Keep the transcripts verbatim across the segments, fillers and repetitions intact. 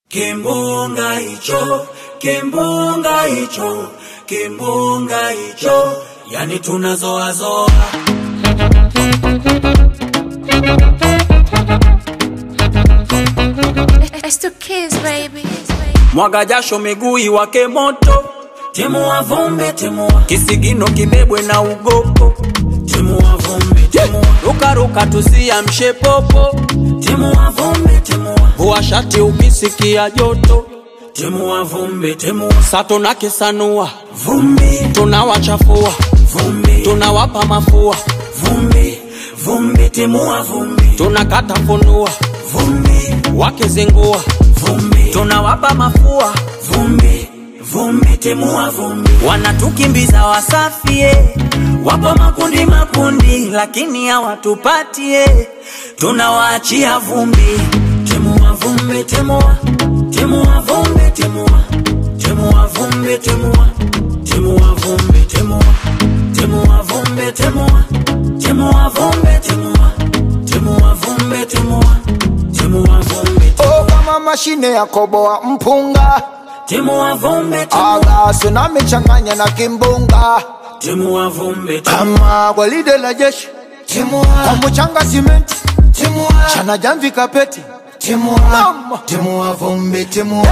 Kimbunga hicho, kimbunga hicho, kimbunga hicho, yani tunazoa zoa. It's the kids, baby. Mwaga jasho miguu iwake moto, timua vumbi timua, kisigino kibebwe na ugoko, timua vumbi timua, ruka ruka tusiamshe popo, timua vumbi timua, vua shati ukisikia joto, timua vumbi timua, sato na kisanua vumbi, tunawachafua vumbi, tunawapa mafua vumbi, vumbi timua vumbi, tunakata funua vumbi, wakizingua vumbi, tunawapa mafua vumbi, vumbi timua vumbi. Wanatukimbiza wasafie, wapo makundi makundi, lakini hawatupatie, tunawaachia vumbi, timua vumbi timua, timua vumbi timua, timua vumbi timua, timua vumbi timua, timua vumbi timua, timua vumbi timua, timua vumbi timua, timua vumbi timua. Oh, kama mashine ya koboa mpunga, timua vumbi timua, aga tsunami changanya na kimbunga, timua vumbi timua, kama gwaride la jeshi, timua, kwa mchanga simenti, timua, chana jamvi kapeti, timua, timua vumbi timua,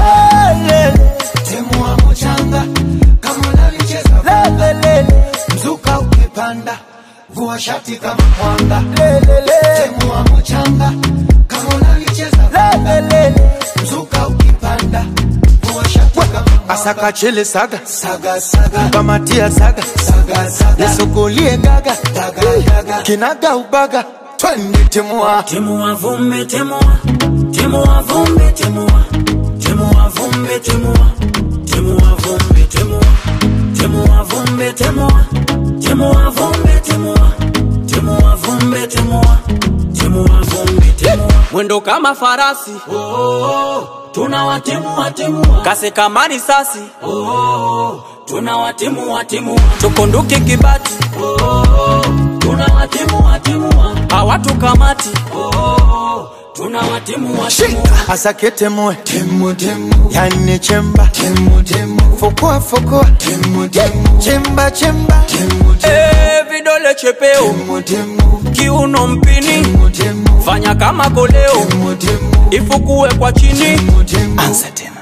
lele, timua mchanga, kama unalicheza lele, lele, mzuka ukipanda, vua shati kama mwanga, lele, lele, timua mchanga, kama unalicheza lele, lele, mzuka ukipanda, vua shati kama mwanga. Asaka chele saga, saga saga, kamatia saga, saga saga, yesokolie gaga, daga daga, kinaga ubaga, twende timua, timua vumbi timua, timua vumbi timua, timua vumbi timua, timua vumbi timua, timua vumbi timua, timua vumbi timua, timua vumbi timua, timua vumbi timua. Mwendo kama farasi, oh, oh, oh. Tunawatimua timua, kasi kama risasi, oh, oh, oh. Tunawatimua timua, tukunduki kibati, oh, oh, oh. Tunawatimua timua, hawatukamati, oh, oh, oh. Tunawatimua timua, asake temue, temu temu, yani chemba, temu temu, fokua fokua, temu temu, chemba chemba, temu temu, eh, vidole chepeo, temu temu, kiuno mpini, temu temu, fanya kama koleo, temu temu, ifukue kwa chini, temu temu, ansa temu.